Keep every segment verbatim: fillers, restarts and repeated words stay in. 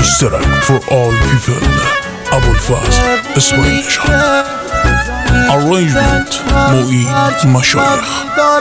This track for all people. Abulfaz Ismail Nishad. Arrangement Mu'in Mashayikh.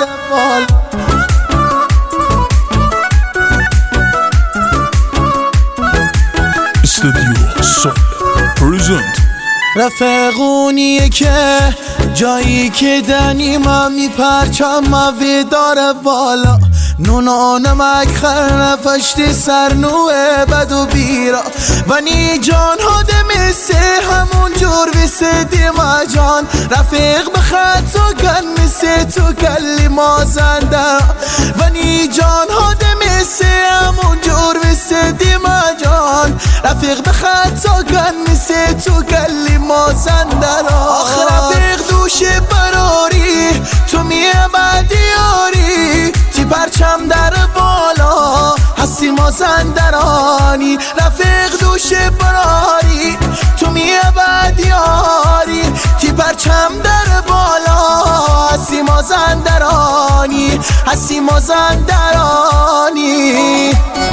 Studio Soul Present. رفقونیه که جایی که دنی من میپرچم موی داره بالا نونا نمک خرنه پشت سرنوه بد و بیرا و نی جان هاده مثه همون جور ویسه دیما جان رفیق بخد تو کن مثه تو کلی مازنده و نی جان هاده مثه همون جور ویسه دیما جان رفیق بخد تو کن مثه تو کلی مازنده آخر رفیق دوش براری تو میه بدیاری تی پرچم در بالا هستی مازندرانی رفیق دوش براری تو میه بدیاری تی پرچم در بالا هستی مازندرانی هستی مازندرانی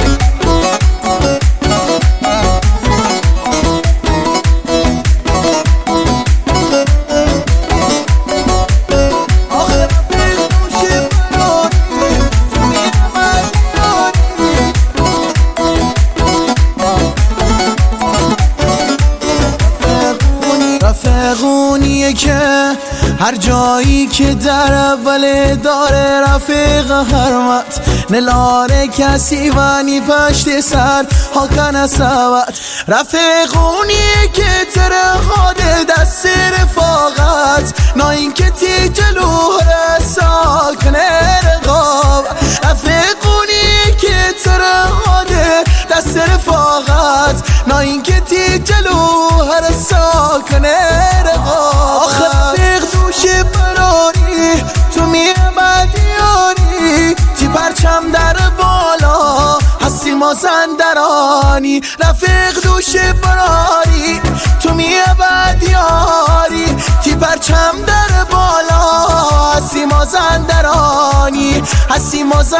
رفقونیه که هر جایی که در اول داره رفیق حرمت نلاره کسی وانی پشت سر ها کنه سوت رفقونیه که تره هاده دست رفاقت نا این که تی جلو ساکنه رقاب رفقونیه که تره هاده دست رفاقت نا این که تی جلو هر ساکنه رقاب آخر رفیق دوش براری تو میه مدیانی تی پرچم در بالا هستی مازندرانی رفیق دوش براری تو میه بدیاری تی پرچم در بالا هستی مازندرانی هستی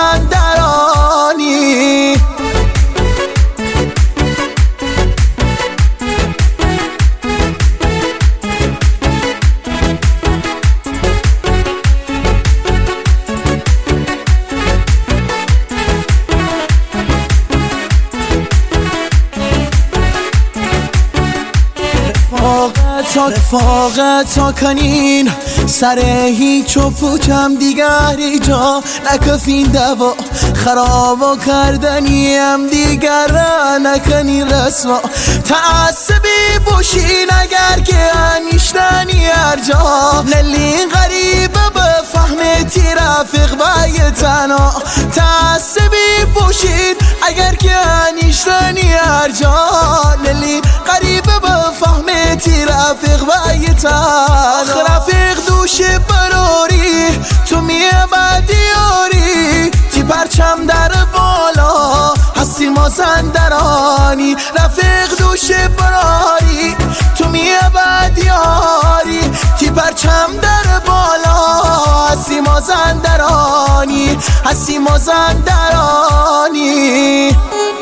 مازندرانی رفاقت ها کنین سر هیچ و پوچم دیگری جا نکفین دوا خرابا کردنی هم دیگر را نکنین رسوا تعصبی باشین اگر که انیشتنی هر جا نلین غریبه بفهمتی رفیق بای تنا تعصبی باشین اگر که انیشتنی هر جا نلین غریبه بفهمتی رفیق بای تنا آخر رفیق دوش براری تو میه بدیاری تی پرچم در بالا هستی مازندرانی رفیق دوش براری تو میه بدیاری تی پرچم در بالا هستی مازندرانی هستی مازندرانی